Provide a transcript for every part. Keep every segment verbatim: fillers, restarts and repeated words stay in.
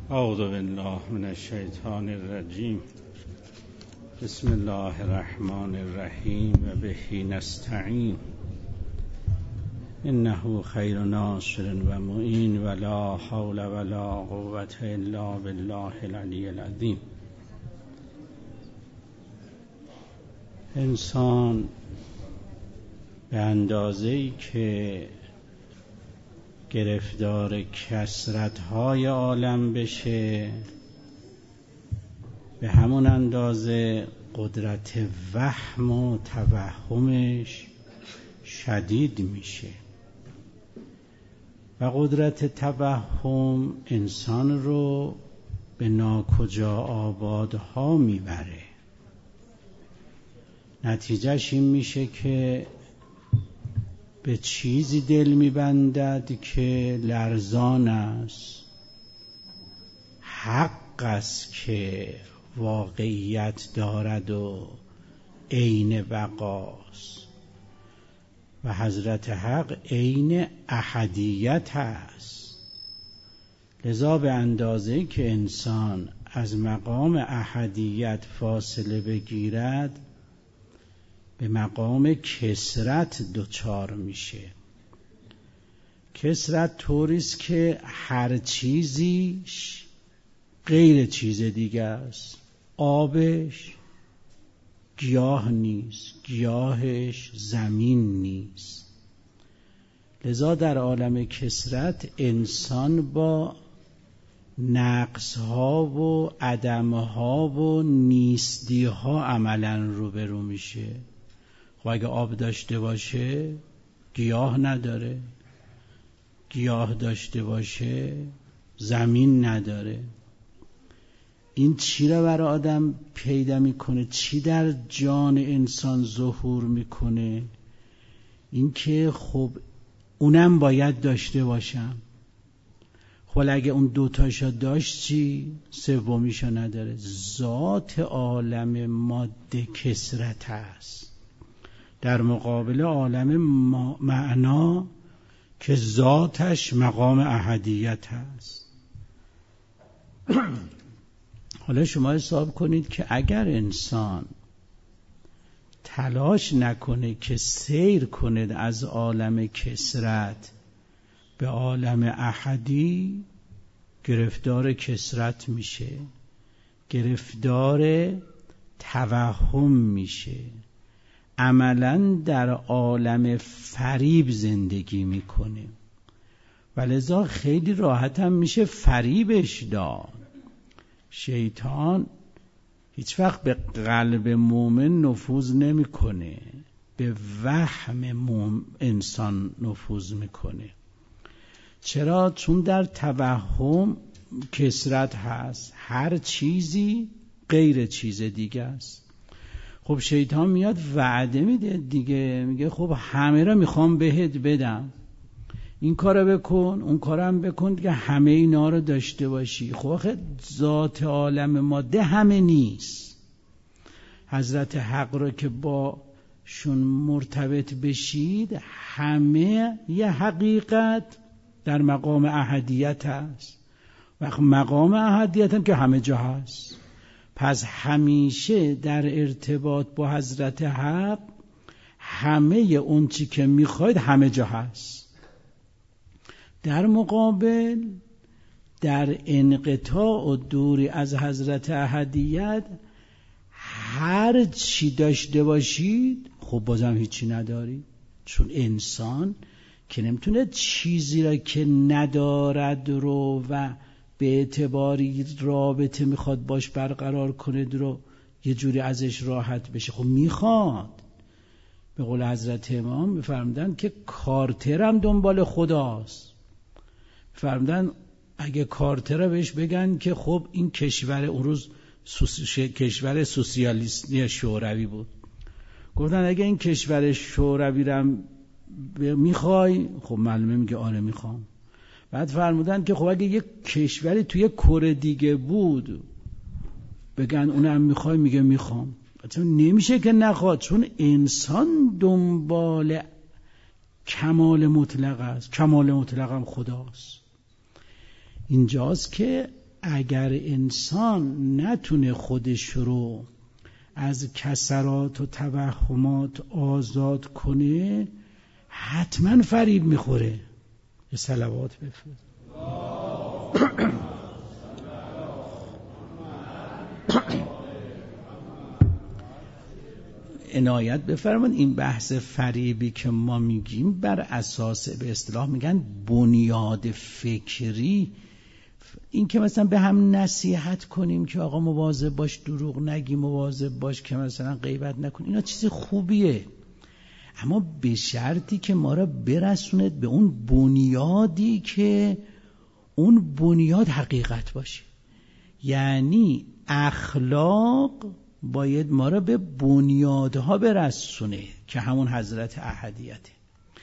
اعوذ بالله من الشیطان الرجیم. بسم الله الرحمن الرحیم و به نستعین. انه خیر ناصر و معین ولا حول ولا قوة الا بالله العلی العظیم. انسان به اندازه‌ای که گرفتار کثرت‌های عالم بشه، به همون اندازه قدرت وهم و توهمش شدید میشه و قدرت توهم انسان رو به ناکجا آبادها میبره. نتیجهش این میشه که به چیزی دل میبندد که لرزان است، حق است که واقعیت دارد و عین بقاست و حضرت حق عین احدیت است. لذا به اندازه که انسان از مقام احدیت فاصله بگیرد، به مقام کثرت دچار میشه. کثرت طوریست که هر چیزیش غیر چیز دیگه است. آبش گیاه نیست، گیاهش زمین نیست. لذا در عالم کثرت انسان با نقصها و عدمها و نیستیها عملاً روبرو میشه. خب اگه آب داشته باشه گیاه نداره، گیاه داشته باشه زمین نداره. این چی را برای آدم پیدا میکنه؟ چی در جان انسان ظهور میکنه؟ این که خب اونم باید داشته باشم. خب اگه اون دوتاشا داشت چی؟ سومیشا نداره. ذات عالم ماده کثرت است در مقابل عالم معنا که ذاتش مقام احدیت هست. حالا شما حساب کنید که اگر انسان تلاش نکنه که سیر کنه از عالم کثرت به عالم احدی، گرفتار کثرت میشه، گرفتار توهم میشه، عملاً در عالم فریب زندگی میکنه و لذا خیلی راحت هم میشه فریبش داد. شیطان هیچ وقت به قلب مومن نفوذ نمیکنه، به وهم مومن انسان نفوذ میکنه. چرا؟ چون در توهم کثرت هست، هر چیزی غیر چیز دیگه است. خب شیطان میاد وعده میده دیگه، میگه خب همه را میخوام بهت بدم، این کارو بکن اون کارم بکن دیگه، همه اینا رو داشته باشی. خب آخه ذات عالم ماده همه نیست. حضرت حق رو که با شون مرتبط بشید، همه یه حقیقت در مقام احدیت هست و مقام احدیت هم که همه جا هست. پس همیشه در ارتباط با حضرت حق همه اون چی که میخواید همه جا هست. در مقابل در انقطاع و دوری از حضرت احدیت هر چی داشته باشید خب بازم هیچی ندارید. چون انسان که نمیتونه چیزی را که ندارد رو و به اعتباری رابطه میخواد باش برقرار کنه رو یه جوری ازش راحت بشه. خب میخواد. به قول حضرت امام میفرمودن که کارتر هم دنبال خداست. میفرمودن اگه کارتر بهش بگن که خب این کشور اون روز سوس... کشور سوسیالیستی شوروی بود، گفتن اگه این کشور شوروی رو میخوای؟ خب معلومه میگه آره میخوام. بعد فرمودن که خب اگه یک کشوری توی کره دیگه بود بگن اونم میخوای؟ میگه میخوام. چون نمیشه که نخواد، چون انسان دنبال کمال مطلق است. کمال مطلق هم خداست. اینجاست که اگر انسان نتونه خودش رو از کسرات و توهمات آزاد کنه حتما فریب میخوره. یه صلوات بفرست. عنایت بفرمایید این بحث فریبی که ما میگیم بر اساس به اصطلاح میگن بنیاد فکری، این که مثلا به هم نصیحت کنیم که آقا مواظب باش دروغ نگی، مواظب باش که مثلا غیبت نکن، اینا چیز خوبیه، اما به شرطی که ما را برسوند به اون بنیادی که اون بنیاد حقیقت باشه. یعنی اخلاق باید ما را به بنیادها برسونه که همون حضرت احدیته،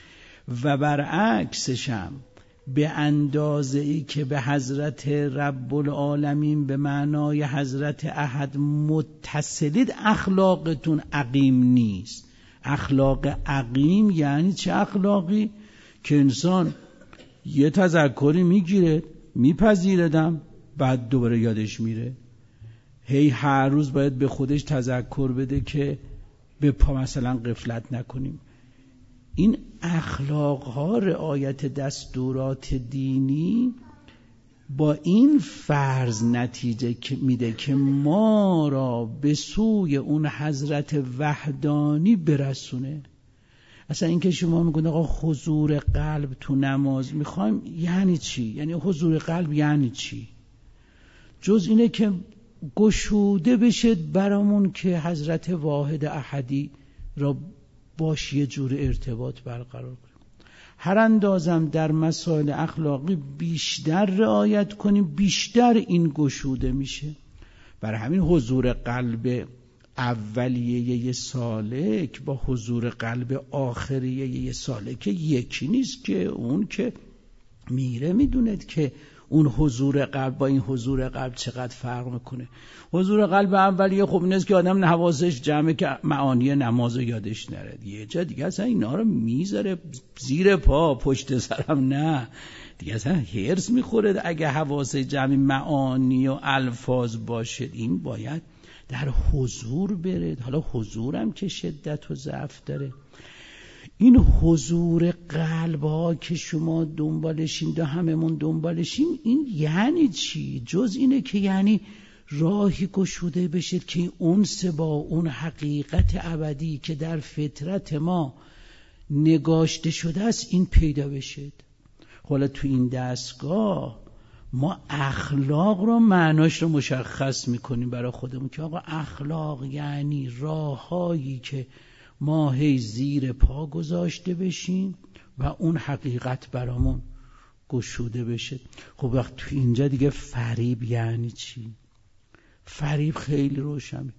و برعکسش هم به اندازه ای که به حضرت رب العالمین به معنای حضرت احد متصلید اخلاقتون عقیم نیست. اخلاق عقیم یعنی چه اخلاقی؟ که انسان یه تذکری میگیره میپذیردم بعد دوباره یادش میره، هی هر روز باید به خودش تذکر بده که به پا مثلا غفلت نکنیم. این اخلاق ها رعایت دستورات دینی با این فرض نتیجه میده که ما را به سوی اون حضرت وحدانی برسونه. اصلا این که شما میگن آقا حضور قلب تو نماز میخوایم، یعنی چی؟ یعنی حضور قلب یعنی چی؟ جز اینه که گشوده بشد برامون که حضرت واحد احدی را باش یه جور ارتباط برقرار کنیم. هر اندازم در مسائل اخلاقی بیشتر رعایت کنیم بیشتر این گشوده میشه. برای همین حضور قلب اولیه یه سالک با حضور قلب آخریه یه سالک یکی نیست، که اون که میره میدوند که اون حضور قلب با این حضور قلب چقدر فرق میکنه. حضور قلب اولیه خب نیست که آدم حواسش جمعه که معانی نماز رو یادش نره، یه جا دیگه اصلا اینا رو میذاره زیر پا پشت سرم، نه دیگه اصلا هرس میخوره اگه حواس جمعی معانی و الفاظ باشه. این باید در حضور برد. حالا حضورم که شدت و ضعف داره، این حضور قلب ها که شما دنبالشین دا هممون دنبالشین، این یعنی چی؟ جز اینه که یعنی راهی گشوده بشه که اونس با اون حقیقت ابدی که در فطرت ما نگاشته شده است این پیدا بشه. حالا تو این دستگاه ما اخلاق رو معناش رو مشخص میکنیم برای خودمون که آقا اخلاق یعنی راههایی که ما هی زیر پا گذاشته بشیم و اون حقیقت برامون گشوده بشه. خب وقت تو اینجا دیگه فریب یعنی چی؟ فریب خیلی روشنه.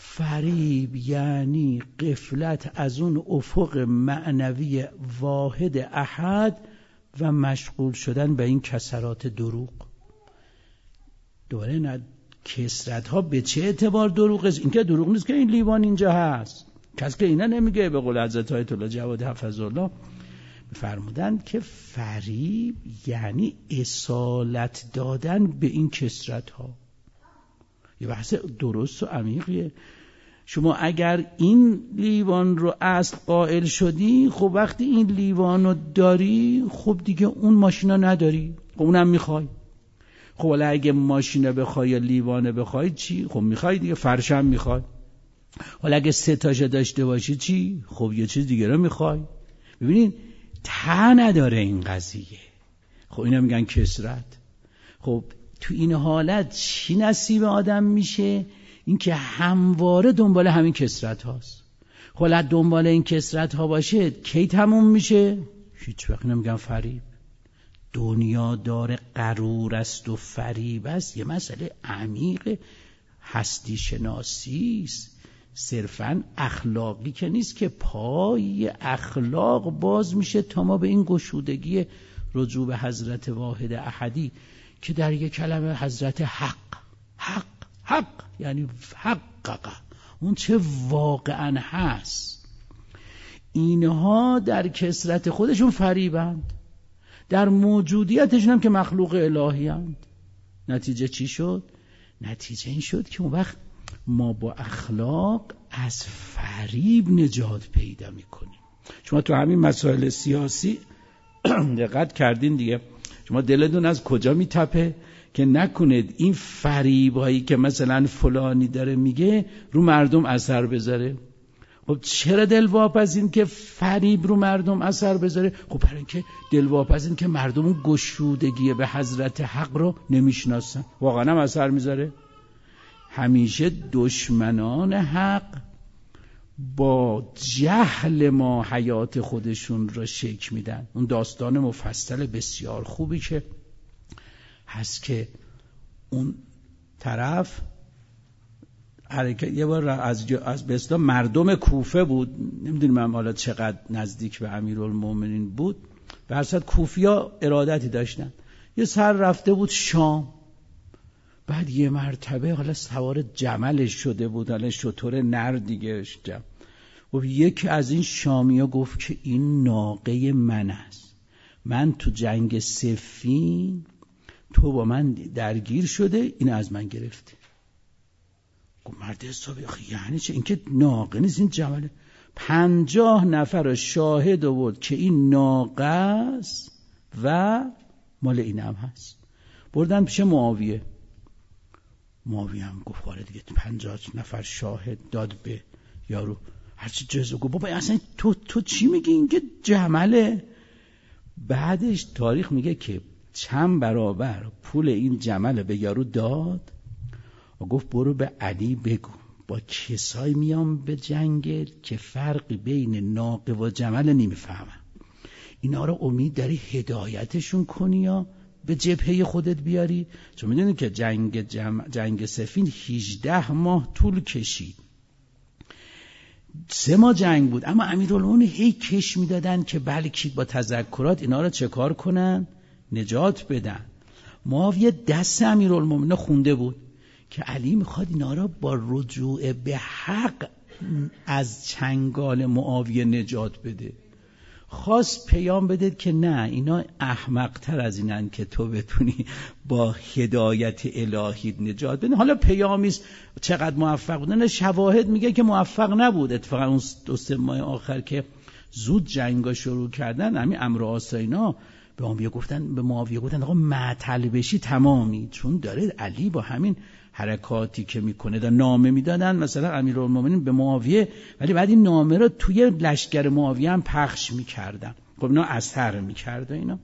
فریب یعنی غفلت از اون افق معنوی واحد احد و مشغول شدن به این کسرات دروغ. دوباره نه کسرت ها به چه اعتبار دروغ است؟ این که دروغ نیست که این لیوان اینجا هست، کسی که اینا نمیگه. به قول حضرت آیت الله جواد حفظه‌الله فرمودن که فریب یعنی اصالت دادن به این کسرت ها. یه بحث درست و عمیقیه. شما اگر این لیوان رو اصل قائل شدی، خب وقتی این لیوان رو داری، خب دیگه اون ماشینا نداری، خب اونم میخوای. خب حالا اگه ماشینه بخوای یا لیوانه بخوای چی؟ خب میخوای دیگه، فرشم میخوای. حالا اگه سه تاشو داشته باشی چی؟ خب یه چیز دیگه رو میخوای. ببینید ته نداره این قضیه. خب اینا میگن کسرت. خب تو این حالت چی نصیب آدم میشه؟ این که همواره دنبال همین کسرت هاست. خب دنبال این کسرت ها باشه کی تموم میشه؟ هیچ وقت نمیگن فریب. دنیا دار غرور است و فریب است، یه مسئله عمیق هستی شناسی است، صرفاً اخلاقی که نیست، که پای اخلاق باز میشه تا ما به این گشودگی رجوع به حضرت واحد احدی که در یک کلمه حضرت حق حق حق یعنی حقق اون چه واقعاً هست. اینها در کثرت خودشون فریبند، در موجودیتشون هم که مخلوق الهی هستند. نتیجه چی شد؟ نتیجه این شد که اون وقت ما با اخلاق از فریب نجات پیدا میکنیم. شما تو همین مسائل سیاسی دقت کردین دیگه، شما دلتون از کجا میتپه که نکنید این فریبایی که مثلا فلانی داره میگه رو مردم اثر بذاره. خب چرا دلواپسین که فریب رو مردم اثر بذاره؟ خب برای اینکه دلواپسین که مردم اون گشودگی به حضرت حق رو نمیشناسن. واقعا هم اثر میذاره. همیشه دشمنان حق با جهل ما حیات خودشون را شکل میدن. اون داستان مفصل بسیار خوبی که هست که اون طرف حرکت یه بار از از به اصطلاح مردم کوفه بود، نمیدونم من حالا چقدر نزدیک به امیرالمومنین بود، به اصل کوفیا ارادتی داشتن، یه سر رفته بود شام، بعد یه مرتبه حالا سوار جملش شده بود، حالا شطور نر دیگه جم. و یکی از این شامیا گفت که این ناقه من است، من تو جنگ صفین تو با من درگیر شده، این از من گرفته. گفت مرد حسابی آخه یعنی چه؟ این که ناقه نیست، این جمله. پنجاه نفر شاهد آورد که این ناقه است و مال اینم هست. بردن پیش معاویه. معاویه هم گفت آره دیگه، پنجاه نفر شاهد داد به یارو، هرچی جزو. گفت بابا اصلا تو تو چی میگی؟ این که جمله. بعدش تاریخ میگه که چند برابر پول این جمل به یارو داد و گفت برو به علی بگو با کسایی میام به جنگ که فرقی بین ناقه و جمل نمیفهمن، اینا رو امید داری هدایتشون کنی یا به جبهه خودت بیاری؟ چون میدونی که جنگ جم... جنگ سفین هجده ماه طول کشید، سه ماه جنگ بود، اما امیرالمومنین هی کش میدادن که بلکه با تذکرات اینا رو چه کار کنن؟ نجات بدن. معاویه دست امیرالمومنین خونده بود که علی میخواد اینا رو با رجوع به حق از چنگال معاویه نجات بده. خواست پیام بده که نه، اینا احمق‌تر از اینن که تو بتونی با هدایت الهی نجات بده. حالا پیامیست چقدر موفق بودن، شواهد میگه که موفق نبود. اتفاقا اون دو سه ماه آخر که زود جنگا شروع کردن، همین عمرو عاص اینا به معاویه گفتن به معاویه گفتن آقا معطل بشی تمامی، چون داره علی با همین حرکاتی که میکنه دا نامه میدادن مثلا امیرالمومنین به معاویه، ولی بعد این نامه رو توی لشکر معاویه هم پخش میکردن. خب اینا اثر میکرده. اینا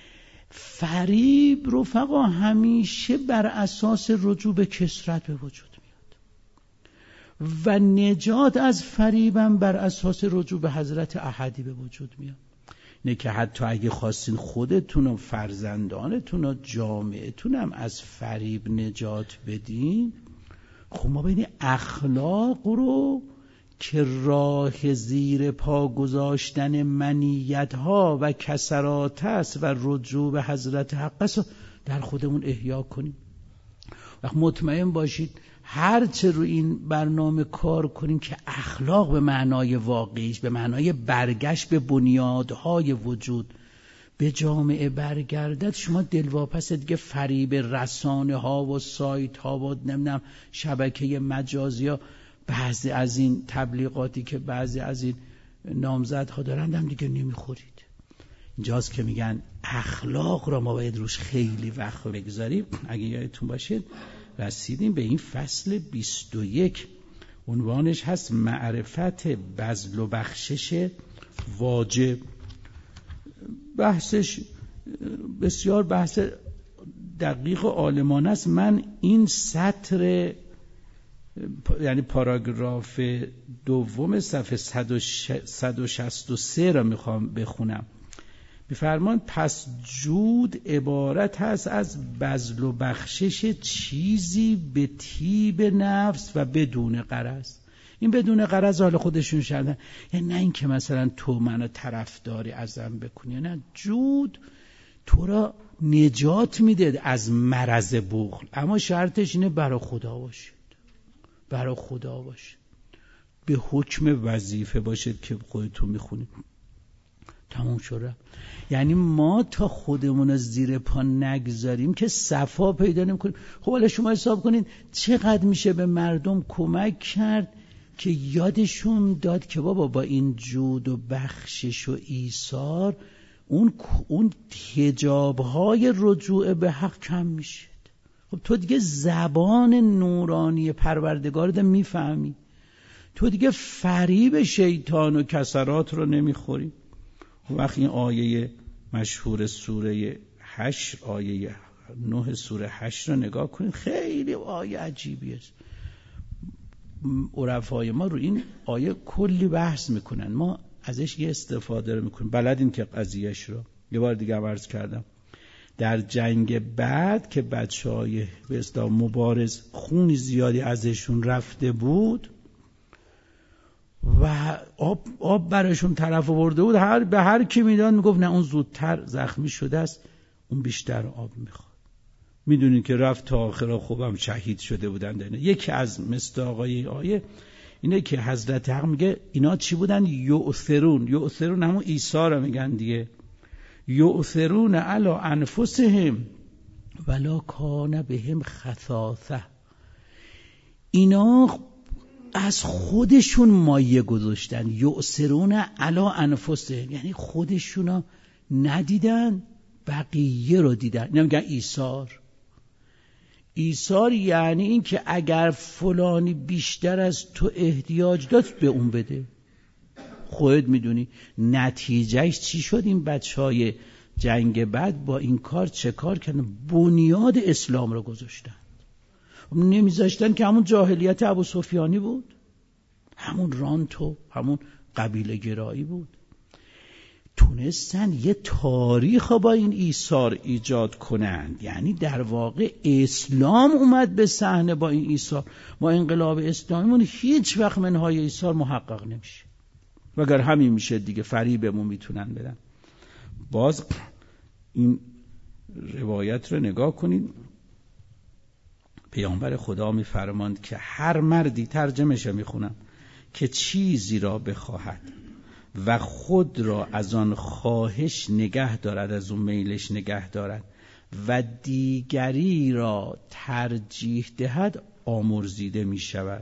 فریب رفقا همیشه بر اساس رجوع به کثرت به وجود میاد و نجات از فریبم بر اساس رجوع به حضرت احدی به وجود میاد. نه که حتی اگه خواستین خودتون و فرزندانتون و جامعتون هم از فریب نجات بدین، خب ما بین اخلاق رو که راه زیر پا گذاشتن منیت ها و کسرات است و رجوع به حضرت حق است در خودمون احیا کنیم. وقت مطمئن باشید هر چه رو این برنامه کار کنیم که اخلاق به معنای واقعیش، به معنای برگشت به بنیادهای وجود به جامعه برگردد، شما دلواپس دیگه فریب رسانه ها و سایت ها و نمیدونم شبکه مجازی ها، بعضی از این تبلیغاتی که بعضی از این نامزدها دارند هم دیگه نمیخورید. اینجاست که میگن اخلاق را ما باید روش خیلی وقت بگذاریم. اگه یادتون باشه رسیدیم به این فصل بیست و یک، عنوانش هست معرفت بذل و بخشش واجب. بحثش بسیار بحث دقیق و عالمانه است. من این سطر یعنی پاراگراف دوم صفحه صد و شصت و سه را میخوام بخونم. می‌فرمان پس جود عبارت هست از بذل و بخشش چیزی به طیب نفس و بدون غرض. این بدون غرض حال خودشون شدن، یعنی نه این که مثلا تو منو طرفداری ازم بکنی، نه، جود تو را نجات میده از مرض بخل، اما شرطش اینه برای خدا باشید، برای خدا باشید، به حکم وظیفه باشید که خودتون میخونید. تموم شد. یعنی ما تا خودمون زیر پا نگذاریم که صفا پیدا نمی‌کنیم. خب حالا شما حساب کنید چقدر میشه به مردم کمک کرد که یادشون داد که بابا با این جود و بخشش و ایثار اون اون حجاب‌های رجوع به حق کم میشه. خب تو دیگه زبان نورانی پروردگار رو میفهمی، تو دیگه فریب شیطان و کسرات رو نمیخوری. وقتی این آیه مشهور سوره هشت، آیه نه سوره هشت رو نگاه کنید، خیلی آیه عجیبی است. عرفای ما رو این آیه کلی بحث میکنن، ما ازش یه استفاده رو میکنیم. بلدین که قضیهش رو یه بار دیگه عرض کردم. در جنگ بعد که بچهای به اصطلاح مبارز خون زیادی ازشون رفته بود و آب, آب براشون طرف آورده بود، هر به هر کی میداد میگفت نه اون زودتر زخمی شده است، اون بیشتر آب میخواد. میدونید که رفت تا آخر خوبم شهید شده بودن. دینه. یکی از مصداقای آیه اینه که حضرت حق میگه اینا چی بودن؟ یؤثرون. یؤثرون همون عیسی رو میگن دیگه. یؤثرون علی انفسهم ولا کان بهم خصاصه. اینا از خودشون مایه گذاشتن. یؤثرون علی انفسهم یعنی خودشونا ندیدن، بقیه رو دیدن. اینا میگن ایثار. ایثار یعنی این که اگر فلانی بیشتر از تو احتیاج داشت به اون بده. خودت میدونی نتیجهش چی شد؟ این بچهای جنگ بعد با این کار چه کار کردن؟ بنیاد اسلام رو گذاشتن. نمیذاشتن که همون جاهلیت ابو سفیانی بود، همون رانتو، همون قبیله گرایی بود. تونستن یه تاریخ با این ایثار ایجاد کنند. یعنی در واقع اسلام اومد به صحنه با این ایثار. ما انقلاب اسلامیمون هیچ وقت منهای ایثار محقق نمیشه، وگر همین میشه دیگه فریبمون میتونن بدن. باز این روایت رو نگاه کنید، پیامبر خدا میفرماند که هر مردی، ترجمه‌اش میخونم، که چیزی را بخواهد و خود را از آن خواهش نگه دارد، از اون میلش نگه دارد و دیگری را ترجیح دهد، آمرزیده می شود.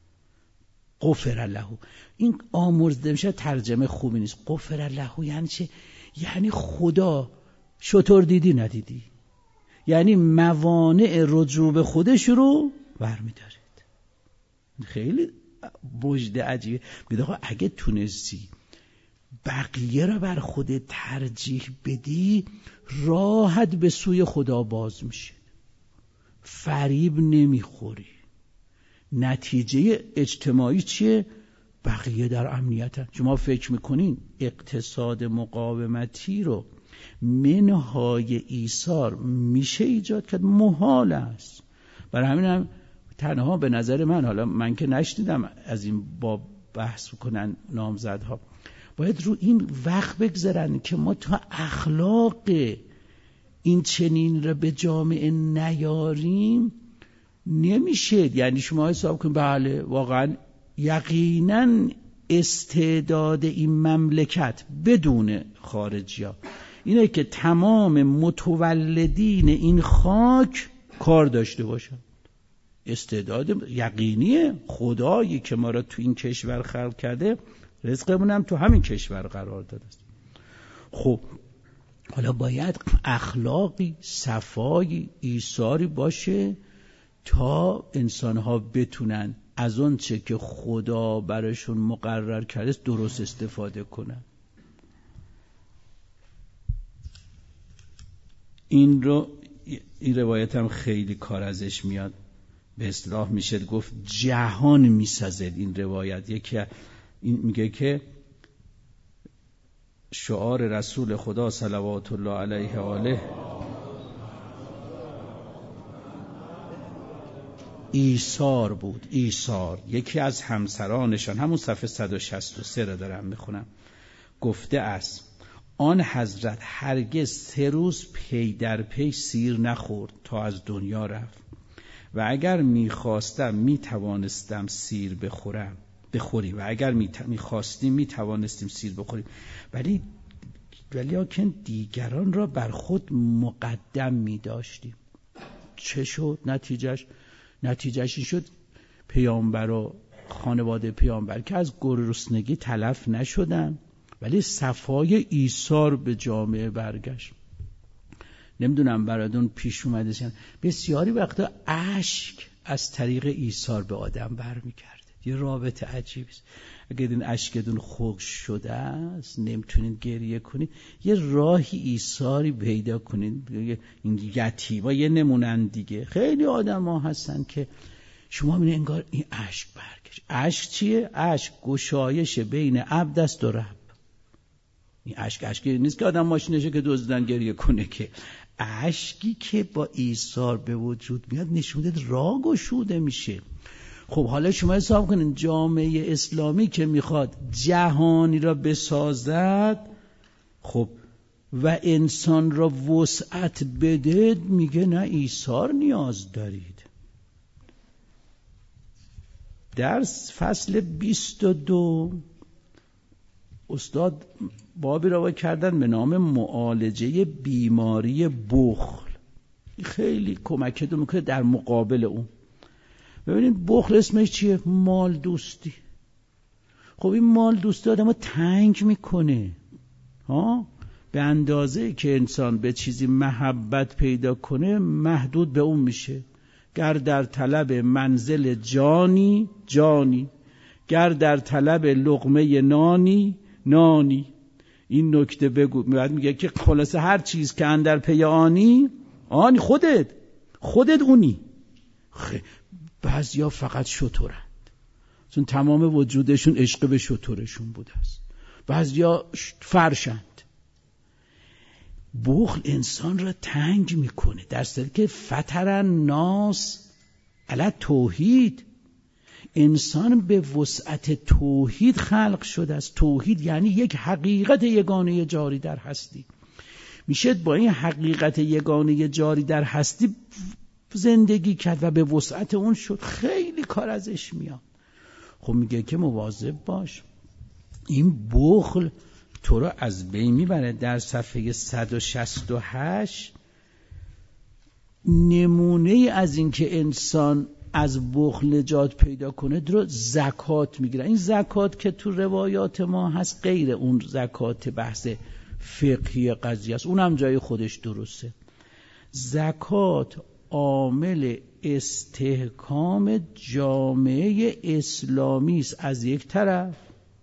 غفر له. این آمرزیده می شود ترجمه خوبی نیست. غفر له یعنی چه؟ یعنی خدا شطور دیدی ندیدی، یعنی موانع رجوع به خودش رو برمی دارد. خیلی وجد عجیبه. میگه آقا اگه تونستی بقیه را بر خودت ترجیح بدی، راحت به سوی خدا باز میشه، فریب نمیخوری. نتیجه اجتماعی چیه؟ بقیه در امنیتن. شما فکر میکنین اقتصاد مقاومتی رو منهای ایثار میشه ایجاد کرد؟ محال است. برای همین هم تنها به نظر من، حالا من که نشنیدم از این باب بحث کنن نامزدها، باید رو این وقت بگذارن که ما تا اخلاق این چنین را به جامعه نیاریم نمیشه. یعنی شما حساب کنید بله واقعا یقینا استعداد این مملکت بدون خارجی ها اینه که تمام متولدین این خاک کار داشته باشن. استعداد یقینیه. خدایی که ما را تو این کشور خلق کرده، رزقمون هم تو همین کشور قرار داده است. خب حالا باید اخلاقی، صفایی، ایثاری باشه تا انسان‌ها بتونن از اون چه که خدا براشون مقرر کرده درست استفاده کنن. این رو این روایت هم خیلی کار ازش میاد. به اصطلاح میشه گفت جهان میسازد این روایت. یکی این میگه که شعار رسول خدا صلوات الله علیه و آله ایثار بود. ایثار. یکی از همسرانشان، همون صفحه صد و شصت و سه رو دارم میخونم، گفته است آن حضرت هرگز سه روز پی در پی سیر نخورد تا از دنیا رفت و اگر میخواستم میتوانستم سیر بخورم بخوری و اگر میخواستیم میتوانستیم سیر بخوریم. ولی ولیکن دیگران را بر خود مقدم می داشتیم. چه شد نتیجهش؟ نتیجهش این شد پیامبر و خانواده پیامبر که از گرسنگی تلف نشدن، ولی صفای ایثار به جامعه برگشت. نمیدونم براتون پیش اومده شن بسیاری وقتا اشک از طریق ایثار به آدم برمیگرده. یه رابطه عجیبی است. اگه این اشکتون خشک شده است نمیتونید گریه کنید، یه راهی ایثاری پیدا کنید. این یتیما یه نمونن دیگه. خیلی آدما هستن که شما میبینید انگار این اشک برگشت. اشک چیه؟ اشک گشایش بین عبد است و رب. این اشک اشکی نیست که آدم ماشینشه که دزدن گریه کنه، که اشکی که با ایثار به وجود میاد نشون میده راه گشوده میشه. خب حالا شما حساب کنین جامعه اسلامی که میخواد جهانی را بسازد، خب و انسان را وسعت بده، میگه نه ایثار نیاز دارید. در فصل بیست و دو استاد بابی را کردن به نام معالجه بیماری بخل. خیلی کمکتون میکنه در مقابل اون. ببینید بخل اسمش چیه؟ مال دوستی. خب این مال دوستی آدمو تنگ میکنه ها، به اندازه که انسان به چیزی محبت پیدا کنه محدود به اون میشه. گر در طلب منزل جانی جانی، گر در طلب لقمه نانی نانی. این نکته بگو. بعد میگه که خلاصه هر چیز که اندر پی آنی آنی، خودت خودت اونی. بعضیا فقط شترند، چون تمام وجودشون عشق به شترشون بوده است. بعضیا فرشند. بخل انسان را تنگ میکنه، در صورتی که فطر الناس علی توحید. انسان به وسعت توحید خلق شده است. توحید یعنی یک حقیقت یگانه جاری در هستی. میشه با این حقیقت یگانه جاری در هستی زندگی کرد و به وسعت اون شد. خیلی کار ازش میاد. خب میگه که مواظب باش، این بخل تو رو از بین میبره. در صفحه صد و شصت و هشت نمونه از این که انسان از بخل نجات پیدا کنه رو زکات میگیره. این زکات که تو روایات ما هست غیر اون زکات بحث فقهی قضیه است، اونم جای خودش درسته. زکات عامل استحکام جامعه اسلامی است. از یک طرف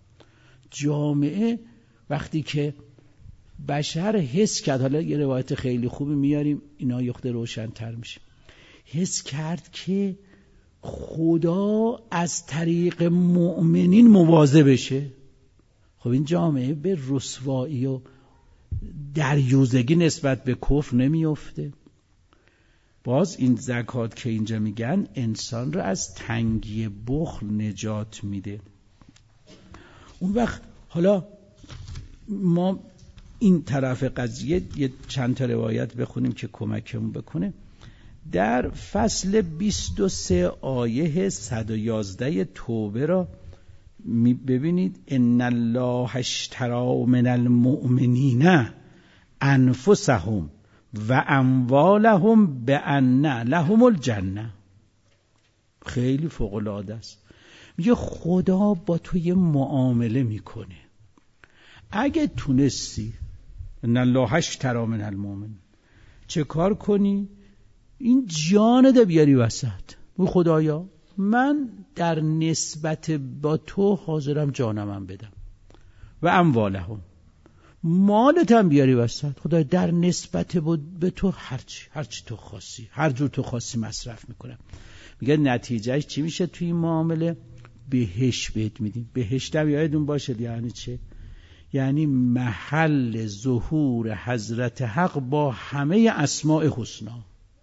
جامعه وقتی که بشر حس کرد، حالا یه روایت خیلی خوبی میاریم اینا یخته روشن‌تر میشه، حس کرد که خدا از طریق مؤمنین مواظبشه، خب این جامعه به رسوایی و دریوزگی نسبت به کفر نمیفته. باز این زکات که اینجا میگن انسان رو از تنگی بخل نجات میده. اون وقت حالا ما این طرف قضیه یه چند تا روایت بخونیم که کمکمون بکنه. در فصل بیست و سه آیه صد و یازده توبه را ببینید. ان الله اشتری من المؤمنین انفسهم و اموالهم بان لهم الجنه. خیلی فوق العاده است. میگه خدا با تو یه معامله میکنه. اگه تونستی ان الله اشتری من المؤمنین، چه کار کنی؟ این جانت بیاری وسط. او خدایا من در نسبت با تو حاضرم جانمم بدم و اموالهم، مالتم بیاری وسط. خدایا در نسبت به تو هرچی هرچی تو خاصی، هر جور تو خاصی مصرف میکنم. میگه نتیجهش چی میشه توی این معامله؟ بهشت بهت میدیم. بهشت هم یادتون باشه یعنی چه؟ یعنی محل ظهور حضرت حق با همه اسماء حسنا.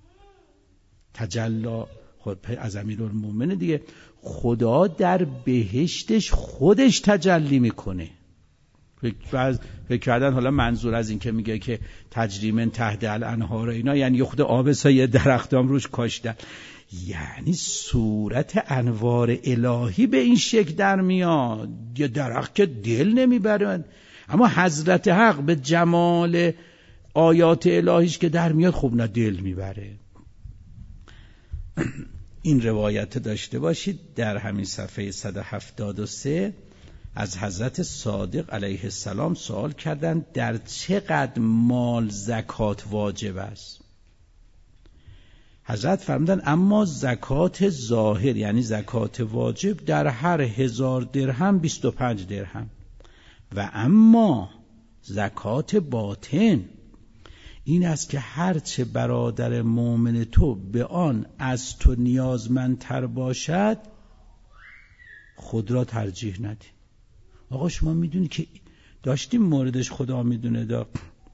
تجلا خود از امیرالمومنین دیگه، خدا در بهشتش خودش تجلی میکنه. بعض فکر کردن حالا منظور از این که میگه که تجری من تحت الانهار اینا یعنی خود آب سایه درختام روش کاشتن، یعنی صورت انوار الهی به این شکل در میاد. یه درخت که دل نمیبره، اما حضرت حق به جمال آیات الهیش که در میاد خب نه دل میبره. این روایت داشته باشید در همین صفحه صد و هفتاد و سه از حضرت صادق علیه السلام سوال کردند در چقدر مال زکات واجب است؟ حضرت فرمودند اما زکات ظاهر یعنی زکات واجب در هر هزار درهم بیست و پنج درهم و اما زکات باطن این است که هرچه برادر مؤمن تو به آن از تو نیازمندتر باشد خود را ترجیح ندی. آقا شما میدونی که داشتیم موردش خدا میدونه دا.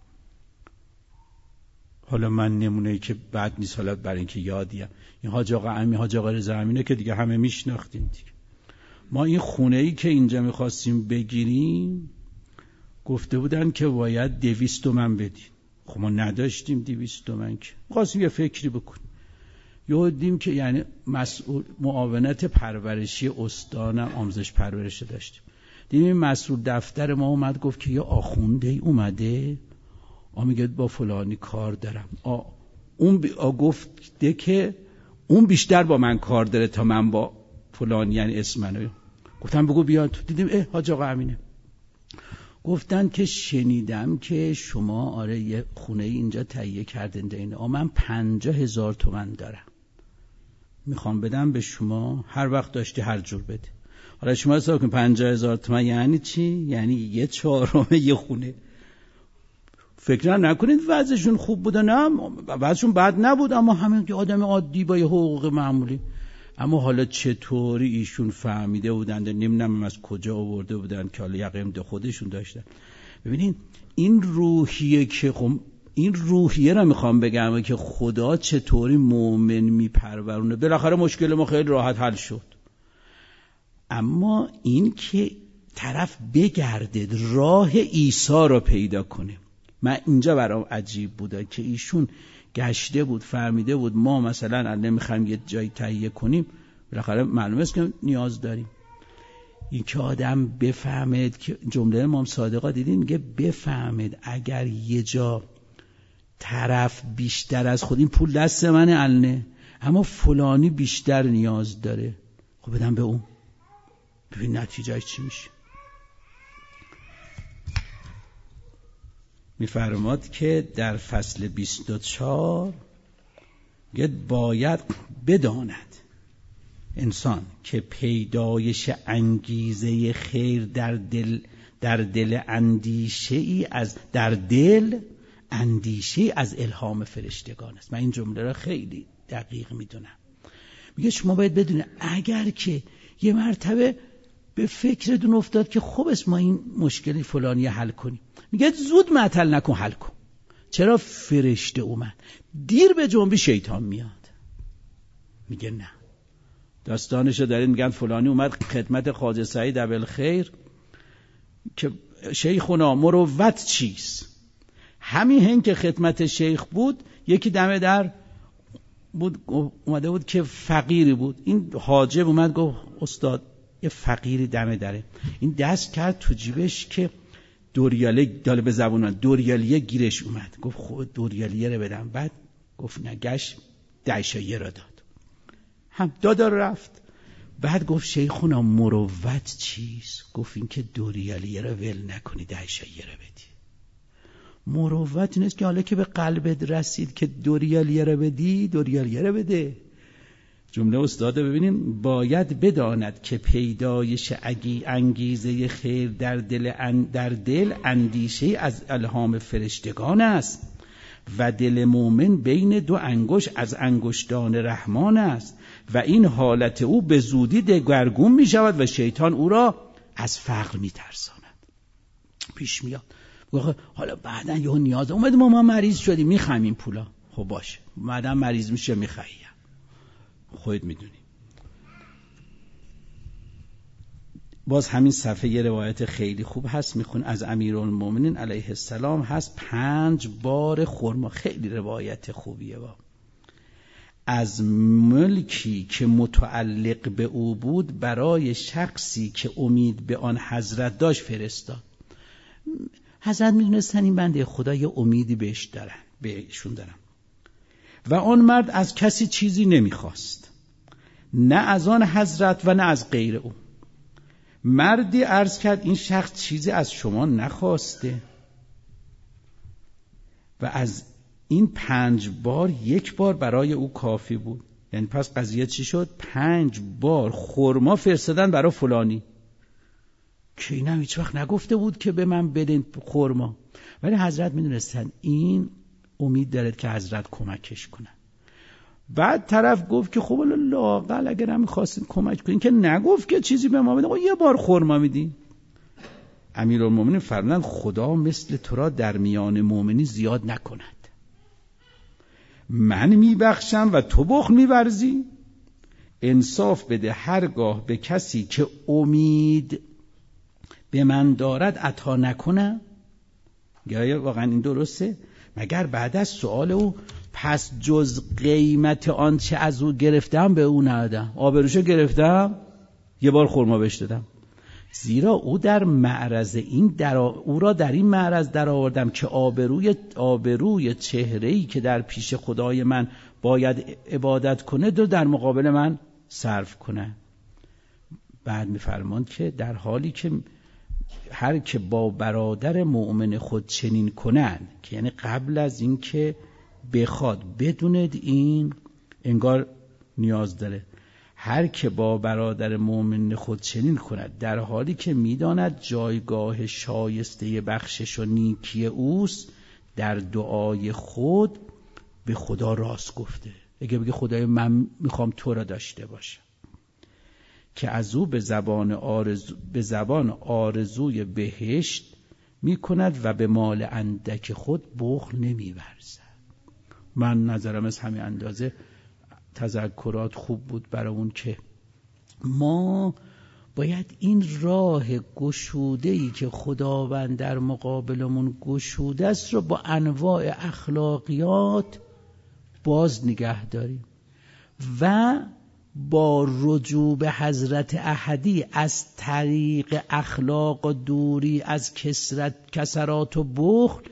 حالا من نمونه‌ای که بعد نیست حالا برای اینکه یادیم این حاج آقا امی حاج آقا رضا امینه که دیگه همه میشناختیم دیگه. ما این خونه‌ای که اینجا میخواستیم بگیریم گفته بودن که باید دویست تومن بدین. خب ما نداشتیم دویست تومن که خواستیم یه فکری بکنیم. یادیم که یعنی مسئول معاونت پرورشی استان آموزش پرورش داشتیم. دیدیم مسئول دفتر ما اومد گفت که یه آخونده ای اومده آ میگه با فلانی کار دارم. آ اون بی... آ گفته که اون بیشتر با من کار داره تا من با فلانی یعنی اسم منو. گفتم بگو بیاد. دیدیم اه حاج آقا امینه. گفتن که شنیدم که شما آره یه خونه اینجا تهیه کردین دینه. آ من پنجاه هزار تومن دارم میخوام بدم به شما هر وقت داشتی هر جور بده. حالا شما حساب کن پنجاه هزار تومن یعنی چی؟ یعنی یه چهارم یه خونه. فکر نکنید وضعشون خوب بوده، نه وضعشون بد نبود اما همین که آدم عادی با یه حقوق معمولی. اما حالا چطوری ایشون فهمیده بودند نمیدونم از کجا آورده بودند که حالا یقین ده خودشون داشتن. ببینید این روحیه که خب این روحیه را میخوام بگم که خدا چطوری مؤمن میپرورونه. بالاخره مشکل ما خیلی راحت حل شد. اما این که طرف بگرده راه عیسی را پیدا کنه. من اینجا برام عجیب بوده که ایشون گشته بود فهمیده بود ما مثلا نمیخوایم یه جای تهیه کنیم بالاخره معلومه است که نیاز داریم. این که آدم بفهمید که جمله امام صادقا دیدین میگه بفهمید اگر یه جا طرف بیشتر از خود این پول دست منه النه اما فلانی بیشتر نیاز داره خب بدم به اون ببین نتیجه چی میشه. میفرماد که در فصل بیست و چهار میگه باید بداند انسان که پیدایش انگیزه خیر در دل در دل اندیشه ای از در دل اندیشه از الهام فرشتگان است. من این جمله را خیلی دقیق میدونم. میگه شما باید بدونید اگر که یه مرتبه به فکرتون افتاد که خب اسم ما این مشکلی فلانی حل کنیم، میگه زود معطل نکن حل کن. چرا؟ فرشته اومد. دیر به جنبی شیطان میاد. میگه نه. داستانشو دارین میگن فلانی اومد خدمت خواجه سعید ابوالخیر که شیخونا مروت چیست؟ همین هنگ که خدمت شیخ بود یکی دم در بود اومده بود که فقیری بود. این حاجب اومد گفت استاد یه فقیری دم دره. این دست کرد تو جیبش که دوریاله داله به زبون من دوریالیه گیرش اومد. گفت خب دوریالیه رو بدم. بعد گفت نگش دعشایه را داد. هم دادا رفت. بعد گفت شیخونا مروت چیست؟ گفت این که دوریالیه را ول نکنی دعشایه را بدی. مروت نیست که حالا که به قلبت رسید که دوریالیه را بدی دوریالیه را بده. جمله استاد ببینیم باید بداند که پیدایش انگیزه خیر در دل ان در دل اندیشه از الهام فرشتگان است و دل مومن بین دو انگشت از انگشتان رحمان است و این حالت او به زودی دگرگون می شود و شیطان او را از فقر می ترساند. پیش میاد حالا بعدا یه نیاز اومد ما ما مریض شدیم میخوایم این پولا. خب باشه بعدا مریض میشه میخوایم خودت میدونی. باز همین صفحه یه روایت خیلی خوب هست میخون از امیرالمومنین علیه السلام هست. پنج بار خرما خیلی روایت خوبیه. با از ملکی که متعلق به او بود برای شخصی که امید به آن حضرت داشت فرستاد. حضرت میدونستن این بنده خدا یه امیدی بهش دارن بهشون دارن و آن مرد از کسی چیزی نمیخواست، نه از آن حضرت و نه از غیر او. مردی عرض کرد این شخص چیزی از شما نخواسته و از این پنج بار یک بار برای او کافی بود. یعنی پس قضیه چی شد؟ پنج بار خرما فرستادن برای فلانی که اینم هیچ وقت نگفته بود که به من بدین خرما، ولی حضرت میدونستن این امید دارد که حضرت کمکش کنن. بعد طرف گفت که خب لااقل اگر هم خواستین کمک کنین که نگفت که چیزی به ما بدین، یه بار خرما میدین. امیرالمومنین فرمودند خدا مثل تو را در میان مؤمنین زیاد نکند، من میبخشم و تو بخل میورزی. انصاف بده هرگاه به کسی که امید به من دارد عطا نکنم. یا واقعا این درسته؟ مگر بعد از سؤال او پس جز قیمت آنچه از او گرفتم به او ندادم؟ آبروشو گرفتم یه بار خرما بهش دادم، زیرا او در معرض این در او را در این معرض در آوردم که آبروی آبروی چهره‌ای که در پیش خدای من باید عبادت کنه دو در مقابل من صرف کنه. بعد می‌فرماند که در حالی که هر که با برادر مؤمن خود چنین کنند، که یعنی قبل از این که بخواد بدوند این انگار نیاز داره، هر که با برادر مؤمن خود چنین کند در حالی که میداند جایگاه شایسته بخشش و نیکی اوست، در دعای خود به خدا راست گفته. اگه بگه خدای من میخوام تو را داشته باشم، که از او به زبان آرزو به زبان آرزوی بهشت میکند و به مال اندک خود بخل نمیورزد. من نظرم از همین اندازه تذکرات خوب بود برای اون که ما باید این راه گشوده‌ای که خداوند در مقابلمون گشوده است رو با انواع اخلاقیات باز نگه داریم و با رجوع به حضرت احدی از طریق اخلاق و دوری از کسرت کسرات و بخل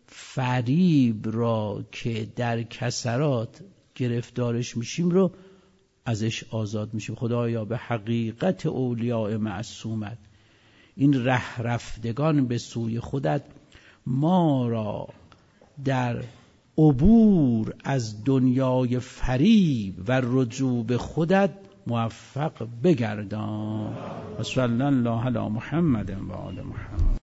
فریب را که در کسرات گرفتارش میشیم رو ازش آزاد میشیم. خدایا به حقیقت اولیاء معصومت، این ره رفتگان به سوی خودت، ما را در عبور از دنیای فریب و رجوع به خودت موفق بگردان. و صلی الله علی محمد و آل محمد.